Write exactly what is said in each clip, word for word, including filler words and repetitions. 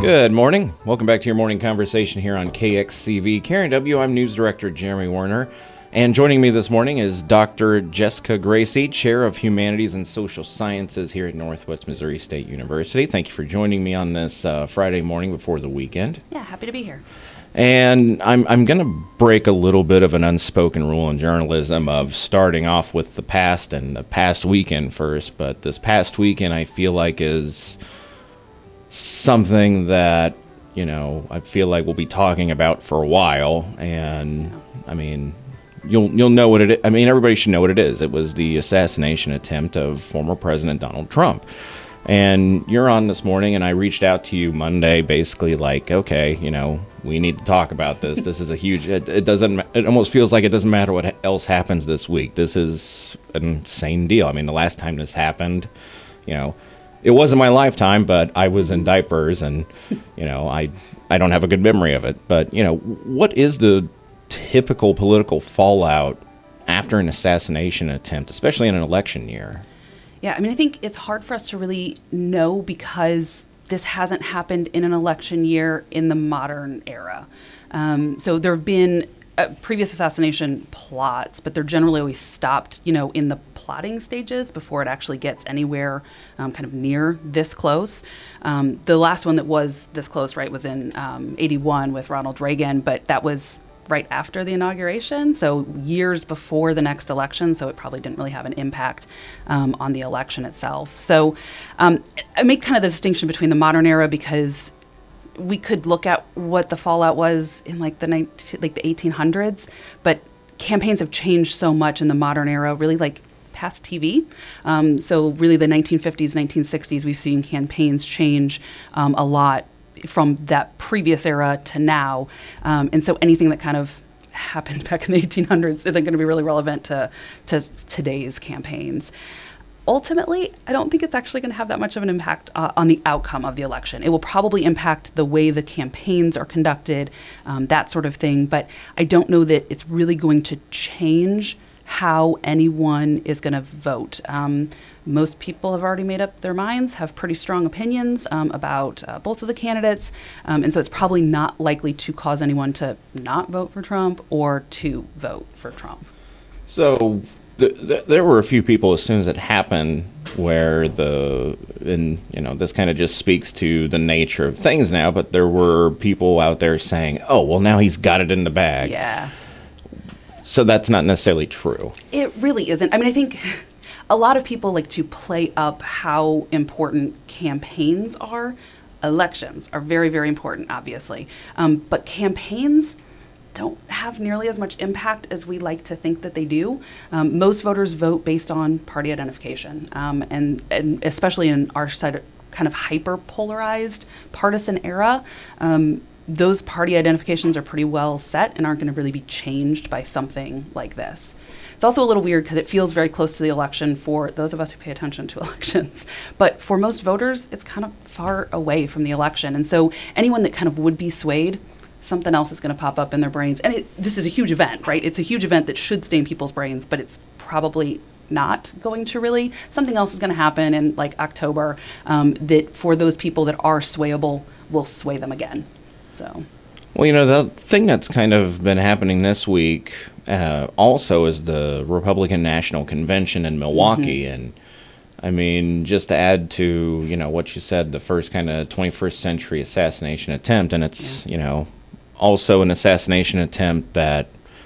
Good morning. Welcome back to your morning conversation here on K X C V. K R W, I'm News Director Jeremy Werner. And joining me this morning is Doctor Jessica Gracie, Chair of Humanities and Social Sciences here at Northwest Missouri State University. Thank you for joining me on this uh, Friday morning before the weekend. Yeah, happy to be here. And I'm I'm going to break a little bit of an unspoken rule in journalism of starting off with the past and the past weekend first. But this past weekend, I feel like is something that, you know, I feel like we'll be talking about for a while. And I mean, you'll you'll know what it is. I mean, everybody should know what it is. It was the assassination attempt of former President Donald Trump. And you're on this morning, and I reached out to you Monday, basically like, okay, you know, we need to talk about this. This is a huge, it, it doesn't, it almost feels like it doesn't matter what else happens this week. This is an insane deal. I mean, the last time this happened, you know, it wasn't my lifetime, but I was in diapers, and, you know, I, I don't have a good memory of it. But, you know, what is the typical political fallout after an assassination attempt, especially in an election year? Yeah, I mean, I think it's hard for us to really know because this hasn't happened in an election year in the modern era. Um, so there have been uh, previous assassination plots, but they're generally always stopped, you know, in the plotting stages before it actually gets anywhere um, kind of near this close. Um, the last one that was this close, right, was in um, eighty-one with Ronald Reagan, but that was right after the inauguration, so years before the next election, so it probably didn't really have an impact um, on the election itself. So um, I make kind of the distinction between the modern era because we could look at what the fallout was in like the nineteen, like the eighteen hundreds, but campaigns have changed so much in the modern era, really like past T V. Um, so really the nineteen fifties, nineteen sixties, we've seen campaigns change um, a lot from that previous era to now. Um, and so anything that kind of happened back in the eighteen hundreds isn't going to be really relevant to, to today's campaigns. Ultimately, I don't think it's actually going to have that much of an impact uh, on the outcome of the election. It will probably impact the way the campaigns are conducted, um, that sort of thing. But I don't know that it's really going to change how anyone is going to vote. Um, Most people have already made up their minds, have pretty strong opinions um, about uh, both of the candidates, um, and so it's probably not likely to cause anyone to not vote for Trump or to vote for Trump. So th- th- there were a few people as soon as it happened where the, and you know, this kind of just speaks to the nature of things now, but there were people out there saying, oh, well, now he's got it in the bag. Yeah. So that's not necessarily true. It really isn't. I mean, I think a lot of people like to play up how important campaigns are. Elections are very, very important, obviously. Um, but campaigns don't have nearly as much impact as we like to think that they do. Um, most voters vote based on party identification. Um, and, and especially in our side, kind of hyper-polarized partisan era, um, those party identifications are pretty well set and aren't going to really be changed by something like this. It's also a little weird because it feels very close to the election for those of us who pay attention to elections. But for most voters, it's kind of far away from the election. And so anyone that kind of would be swayed, something else is going to pop up in their brains. And it, this is a huge event, right? It's a huge event that should stay in people's brains, but it's probably not going to really. Something else is going to happen in like October um, that for those people that are swayable will sway them again. So, well, you know, the thing that's kind of been happening this week uh, also is the Republican National Convention in Milwaukee. Mm-hmm. And I mean, just to add to, you know, what you said, the first kind of twenty-first century assassination attempt. And it's, yeah. you know, also an assassination attempt that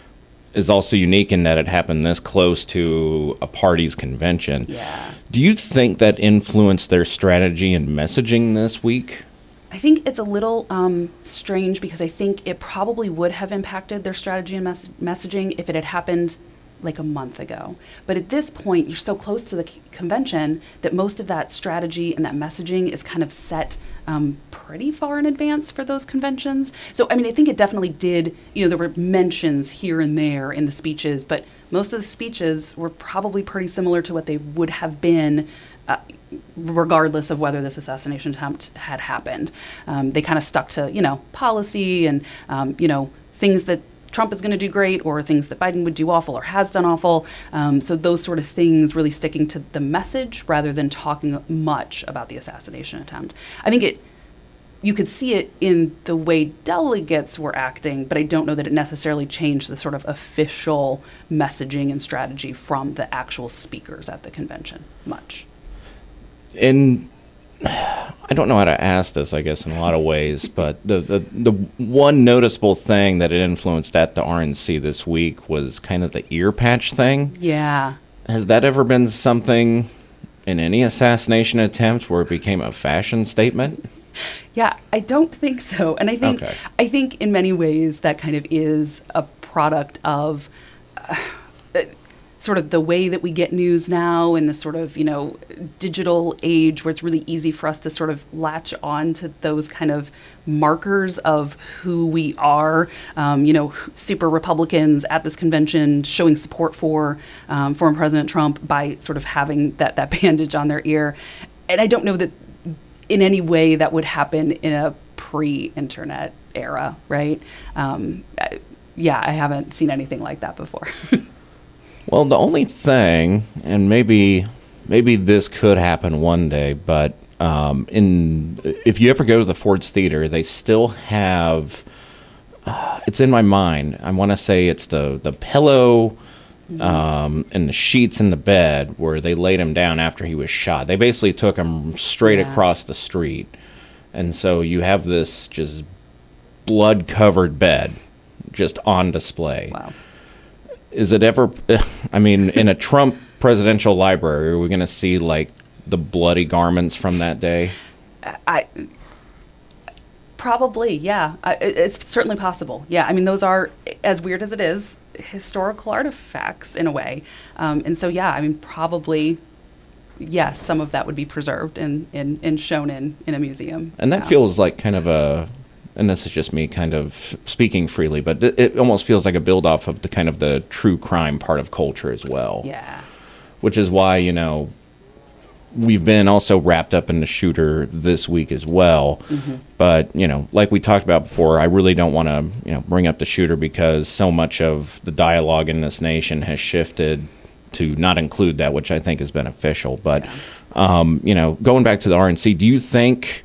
is also unique in that it happened this close to a party's convention. Yeah. Do you think that influenced their strategy and messaging this week? I think it's a little um, strange because I think it probably would have impacted their strategy and mes- messaging if it had happened like a month ago. But at this point, you're so close to the c- convention that most of that strategy and that messaging is kind of set um, pretty far in advance for those conventions. So, I mean, I think it definitely did, you know, there were mentions here and there in the speeches, but most of the speeches were probably pretty similar to what they would have been uh, regardless of whether this assassination attempt had happened. Um, they kind of stuck to, you know, policy and, um, you know, things that Trump is going to do great or things that Biden would do awful or has done awful. Um, so those sort of things really sticking to the message rather than talking much about the assassination attempt. I think it you could see it in the way delegates were acting, but I don't know that it necessarily changed the sort of official messaging and strategy from the actual speakers at the convention much. And I don't know how to ask this, I guess, in a lot of ways, but the, the, the one noticeable thing that it influenced at the R N C this week was kind of the ear patch thing. Yeah. Has that ever been something in any assassination attempt where it became a fashion statement? Yeah, I don't think so. And I think Okay. I think in many ways that kind of is a product of uh, uh, sort of the way that we get news now in this sort of, you know, digital age where it's really easy for us to sort of latch on to those kind of markers of who we are. Um, you know, super Republicans at this convention showing support for um, former President Trump by sort of having that, that bandage on their ear. And I don't know that in any way that would happen in a pre-internet era, right? Um, I, yeah, I haven't seen anything like that before. Well, the only thing, and maybe maybe this could happen one day, but um, in if you ever go to the Ford's Theater, they still have. Uh, it's in my mind. I want to say it's the the pillow um, and the sheets in the bed where they laid him down after he was shot. They basically took him straight Yeah. across the street, and so you have this just blood-covered bed just on display. Wow. Is it ever, I mean, in a Trump presidential library, are we going to see, like, the bloody garments from that day? I probably, yeah. I, it- it's certainly possible. Yeah, I mean, those are, as weird as it is, historical artifacts in a way. Um, and so, yeah, I mean, probably, yes, some of that would be preserved and, and, and shown in, in a museum. And that Yeah. feels like kind of a, and this is just me kind of speaking freely, but it, it almost feels like a build-off of the kind of the true crime part of culture as well. Yeah. Which is why, you know, we've been also wrapped up in the shooter this week as well. Mm-hmm. But, you know, like we talked about before, I really don't want to, you know, bring up the shooter because so much of the dialogue in this nation has shifted to not include that, which I think is beneficial. But, um, you know, going back to the R N C, do you think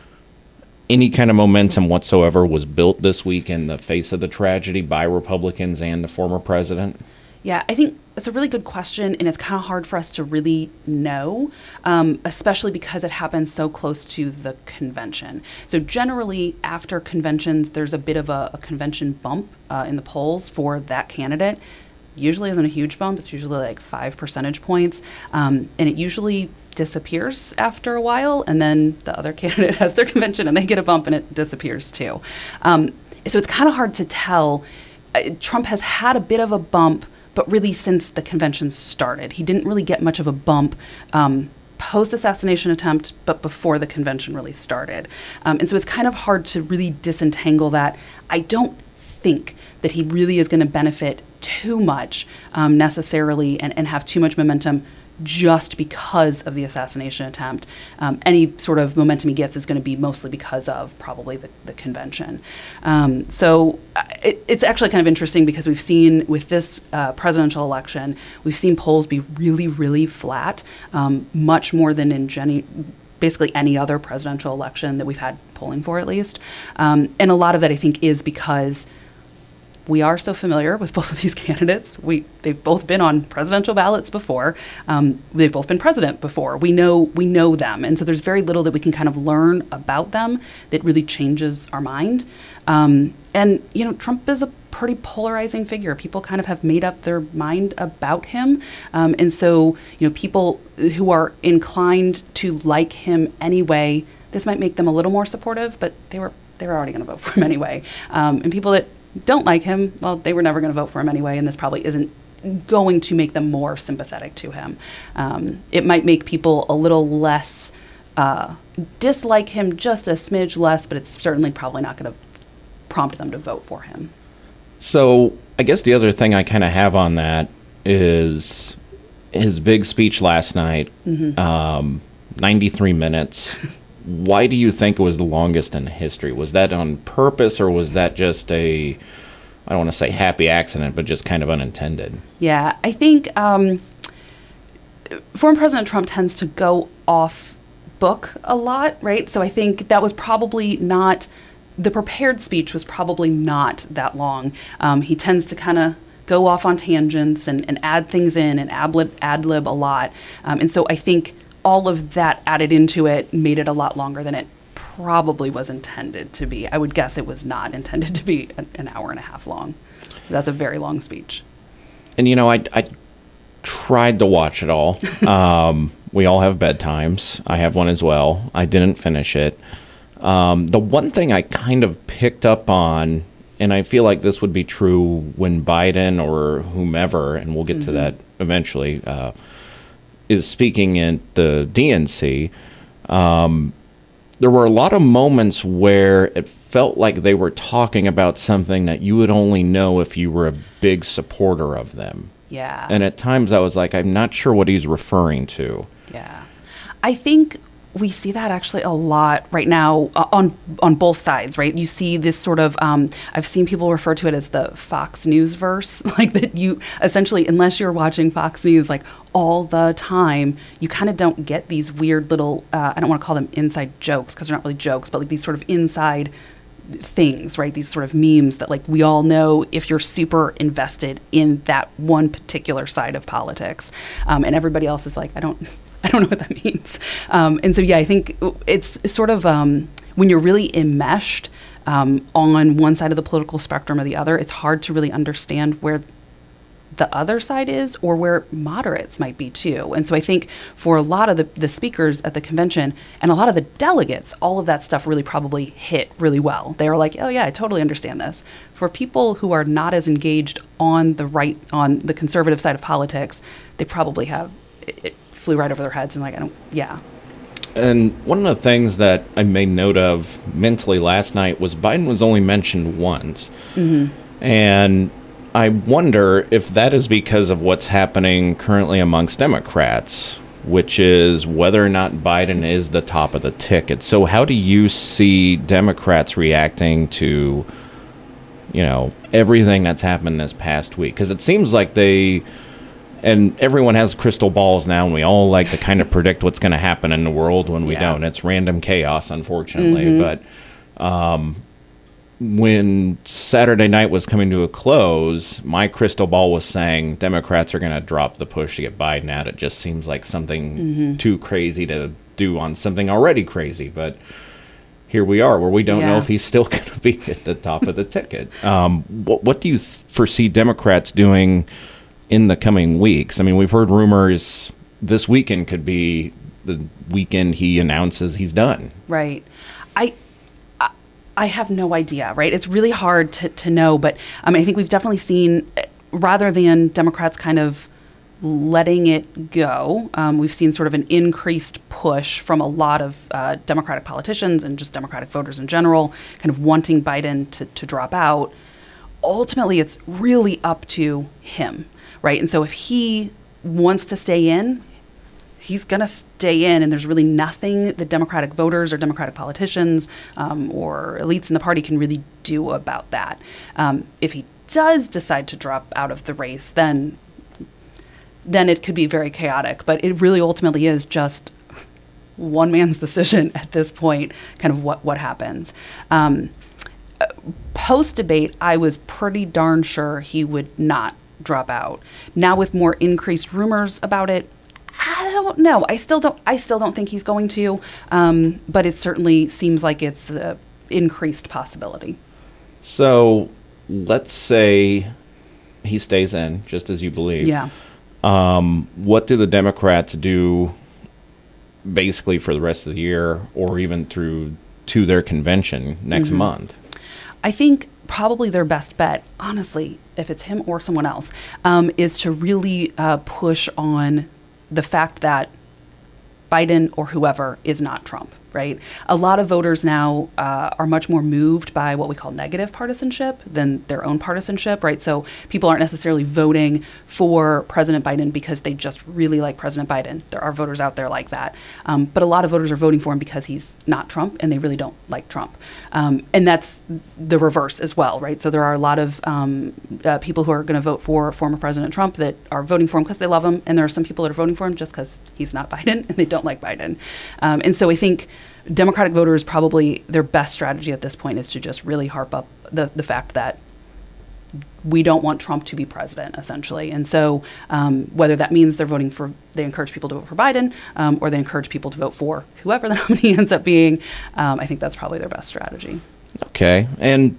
any kind of momentum whatsoever was built this week in the face of the tragedy by Republicans and the former president? Yeah, I think it's a really good question, and it's kind of hard for us to really know, um, especially because it happens so close to the convention. So generally, after conventions, there's a bit of a, a convention bump uh, in the polls for that candidate. Usually isn't a huge bump. It's usually like five percentage points, um, and it usually disappears after a while, and then the other candidate has their convention, and they get a bump, and it disappears too. Um, so it's kind of hard to tell. Uh, Trump has had a bit of a bump, but really since the convention started. He didn't really get much of a bump um, post-assassination attempt, but before the convention really started. Um, and so it's kind of hard to really disentangle that. I don't think that he really is going to benefit too much um, necessarily and, and have too much momentum just because of the assassination attempt. Um, any sort of momentum he gets is going to be mostly because of probably the, the convention. Um, so uh, it, it's actually kind of interesting because we've seen with this uh, presidential election, we've seen polls be really, really flat, um, much more than in Jenny, basically any other presidential election that we've had polling for at least. Um, and a lot of that I think is because we are so familiar with both of these candidates. We they've both been on presidential ballots before. Um, they've both been president before. We know we know them, and so there's very little that we can kind of learn about them that really changes our mind. Um, and you know, Trump is a pretty polarizing figure. People kind of have made up their mind about him, um, and so you know, people who are inclined to like him anyway, this might make them a little more supportive. But they were they were already going to vote for him anyway, um, and people that don't like him, well, they were never going to vote for him anyway, and this probably isn't going to make them more sympathetic to him. Um, it might make people a little less uh, dislike him, just a smidge less, but it's certainly probably not going to prompt them to vote for him. So I guess the other thing I kind of have on that is his big speech last night, Mm-hmm. um, ninety-three minutes. Why do you think it was the longest in history? Was that on purpose, or was that just a, I don't want to say happy accident, but just kind of unintended? Yeah, I think um, former President Trump tends to go off book a lot, right? So I think that was probably not, the prepared speech was probably not that long. Um, he tends to kind of go off on tangents and, and add things in and ad-lib, ad-lib a lot. Um, and so I think all of that added into it made it a lot longer than it probably was intended to be. I would guess it was not intended to be an, an hour and a half long. That's a very long speech. And, you know, I, I tried to watch it all. Um, we all have bedtimes. I have one as well. I didn't finish it. Um, the one thing I kind of picked up on, and I feel like this would be true when Biden or whomever, and we'll get mm-hmm. to that eventually, uh, is speaking at the D N C. Um, there were a lot of moments where it felt like they were talking about something that you would only know if you were a big supporter of them. Yeah. And at times I was like, I'm not sure what he's referring to. Yeah. I think we see that actually a lot right now uh, on on both sides, right? You see this sort of, um, I've seen people refer to it as the Fox News verse, like that you essentially, unless you're watching Fox News like all the time, you kind of don't get these weird little, uh, I don't want to call them inside jokes because they're not really jokes, but like these sort of inside things, right? These sort of memes that like we all know if you're super invested in that one particular side of politics. Um, and everybody else is like, I don't... I don't know what that means. Um, and so, yeah, I think it's sort of um, when you're really enmeshed um, on one side of the political spectrum or the other, it's hard to really understand where the other side is or where moderates might be too. And so I think for a lot of the, the speakers at the convention and a lot of the delegates, all of that stuff really probably hit really well. They were like, oh, yeah, I totally understand this. For people who are not as engaged on the right, on the conservative side of politics, they probably have... It, it, flew right over their heads and like, I don't, yeah. And one of the things that I made note of mentally last night was Biden was only mentioned once. Mm-hmm. And I wonder if that is because of what's happening currently amongst Democrats, which is whether or not Biden is the top of the ticket. So how do you see Democrats reacting to, you know, everything that's happened this past week? Because it seems like they... And everyone has crystal balls now, and we all like to kind of predict what's going to happen in the world when we yeah. don't. It's random chaos, unfortunately. Mm-hmm. But um, when Saturday night was coming to a close, my crystal ball was saying Democrats are going to drop the push to get Biden out. It just seems like something mm-hmm. too crazy to do on something already crazy. But here we are, where we don't yeah. know if he's still going to be at the top of the ticket. Um, what, what do you th- foresee Democrats doing in the coming weeks? I mean, we've heard rumors this weekend could be the weekend he announces he's done. Right. I I, I have no idea, right? It's really hard to, to know, but um, I think we've definitely seen, rather than Democrats kind of letting it go, um, we've seen sort of an increased push from a lot of uh, Democratic politicians and just Democratic voters in general, kind of wanting Biden to, to drop out. Ultimately, it's really up to him. Right. And so if he wants to stay in, he's going to stay in. And there's really nothing that Democratic voters or Democratic politicians um, or elites in the party can really do about that. Um, if he does decide to drop out of the race, then then it could be very chaotic. But it really ultimately is just one man's decision at this point, kind of what, what happens. Um, post-debate, I was pretty darn sure he would not drop out. Now with more increased rumors about it, I don't know. I still don't. I still don't think he's going to. Um, but it certainly seems like it's an increased possibility. So let's say he stays in, just as you believe. Yeah. Um, what do the Democrats do, basically for the rest of the year, or even through to their convention next mm-hmm. month? I think probably their best bet, honestly, if it's him or someone else, um, is to really uh, push on the fact that Biden or whoever is not Trump, right? A lot of voters now uh, are much more moved by what we call negative partisanship than their own partisanship, right? So people aren't necessarily voting for President Biden because they just really like President Biden. There are voters out there like that. Um, but a lot of voters are voting for him because he's not Trump and they really don't like Trump. Um, and that's the reverse as well, right? So there are a lot of um, uh, people who are going to vote for former President Trump that are voting for him because they love him. And there are some people that are voting for him just because he's not Biden and they don't like Biden. Um, and so I think Democratic voters, probably their best strategy at this point is to just really harp up the, the fact that we don't want Trump to be president, essentially. And so um, whether that means they're voting for, they encourage people to vote for Biden, um, or they encourage people to vote for whoever the nominee ends up being, um, I think that's probably their best strategy. Okay. And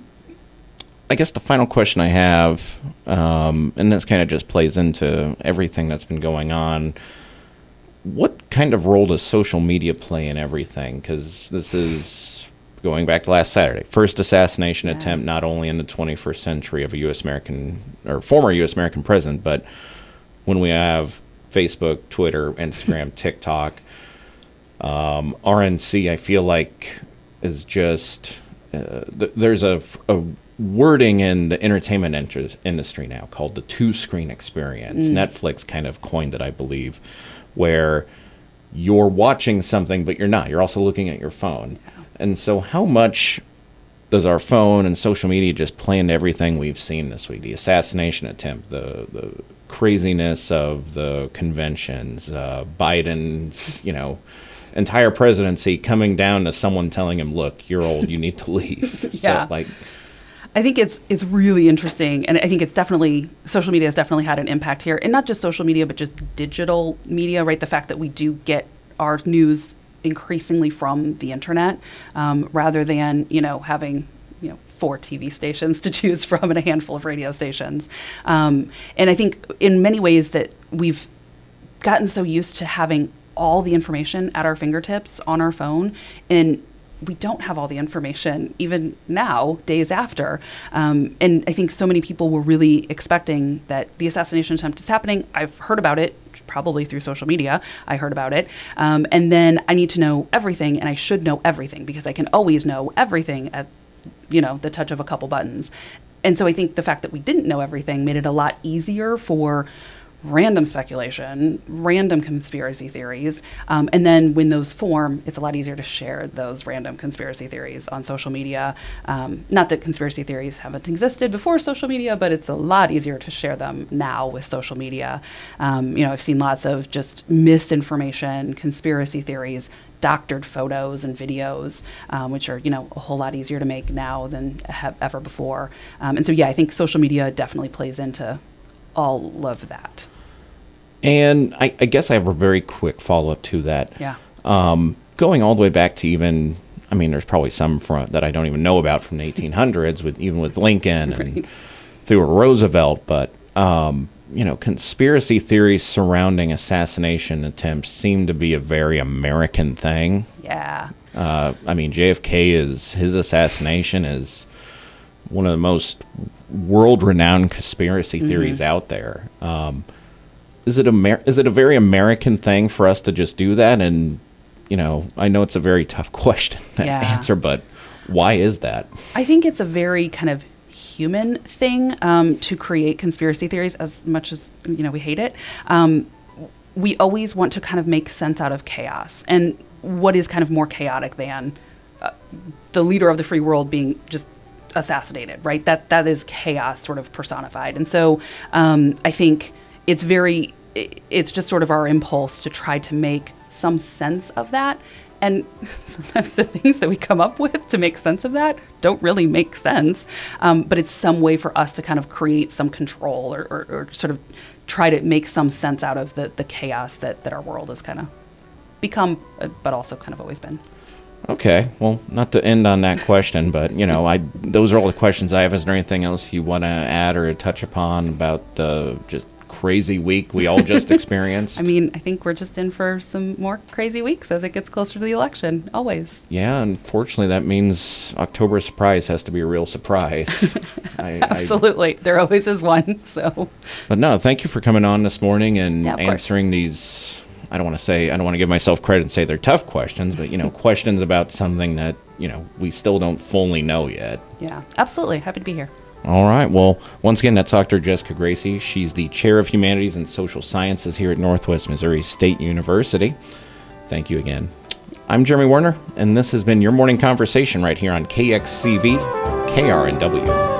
I guess the final question I have, um, and this kind of just plays into everything that's been going on, what kind of role does social media play in everything? Because this is going back to last Saturday, first assassination yeah. attempt, not only in the twenty-first century of a U S American or former U S American president, but when we have Facebook, Twitter, Instagram, TikTok, um, R N C, I feel like is just uh, th- there's a, a wording in the entertainment inter- industry now called the two-screen experience. Mm. Netflix kind of coined it, I believe, where you're watching something, but you're not. You're also looking at your phone. Yeah. And so how much does our phone and social media just play into everything we've seen this week? The assassination attempt, the the craziness of the conventions, uh, Biden's, you know, entire presidency coming down to someone telling him, look, you're old, you need to leave. yeah. So, like, I think it's it's really interesting, and I think it's definitely, social media has definitely had an impact here, and not just social media, but just digital media, right? The fact that we do get our news increasingly from the internet, um, rather than, you know, having, you know, four T V stations to choose from and a handful of radio stations. Um, and I think in many ways that we've gotten so used to having all the information at our fingertips on our phone, and we don't have all the information even now, days after. Um, and I think so many people were really expecting that the assassination attempt is happening. I've heard about it, probably through social media. I heard about it. Um, and then I need to know everything, and I should know everything because I can always know everything at, you know, the touch of a couple buttons. And so I think the fact that we didn't know everything made it a lot easier for random speculation, random conspiracy theories. Um, and then when those form, it's a lot easier to share those random conspiracy theories on social media. Um, not that conspiracy theories haven't existed before social media, but it's a lot easier to share them now with social media. Um, you know, I've seen lots of just misinformation, conspiracy theories, doctored photos and videos, um, which are, you know, a whole lot easier to make now than have ever before. Um, and so, yeah, I think social media definitely plays into all of that. And I, I guess I have a very quick follow-up to that. Yeah. Um, going all the way back to even, I mean, there's probably some from, that I don't even know about from the eighteen hundreds, with even with Lincoln and right. through Roosevelt. But, um, you know, conspiracy theories surrounding assassination attempts seem to be a very American thing. Yeah. Uh, I mean, J F K is, his assassination is one of the most world-renowned conspiracy theories mm-hmm. out there. Um, is it Amer- is it a very American thing for us to just do that? And, you know, I know it's a very tough question to yeah. answer, but why is that? I think it's a very kind of human thing um, to create conspiracy theories, as much as, you know, we hate it. Um, we always want to kind of make sense out of chaos. And what is kind of more chaotic than uh, the leader of the free world being just assassinated, right? That that is chaos sort of personified. And so um, I think it's very, it's just sort of our impulse to try to make some sense of that. And sometimes the things that we come up with to make sense of that don't really make sense. Um, but it's some way for us to kind of create some control or, or, or sort of try to make some sense out of the, the chaos that, that our world has kind of become, uh, but also kind of always been. Okay, well, not to end on that question, but, you know, I those are all the questions I have. Is there anything else you want to add or touch upon about the just crazy week we all just experienced? I mean, I think we're just in for some more crazy weeks as it gets closer to the election, always. Yeah, unfortunately, that means October surprise has to be a real surprise. I, Absolutely. I, there always is one, so. But no, thank you for coming on this morning and yeah, answering these I don't want to say, I don't want to give myself credit and say they're tough questions, but, you know, questions about something that, you know, we still don't fully know yet. Yeah, absolutely. Happy to be here. All right. Well, once again, that's Doctor Jessica Gracie. She's the Chair of Humanities and Social Sciences here at Northwest Missouri State University. Thank you again. I'm Jeremy Werner, and this has been your morning conversation right here on K X C V, K R N W.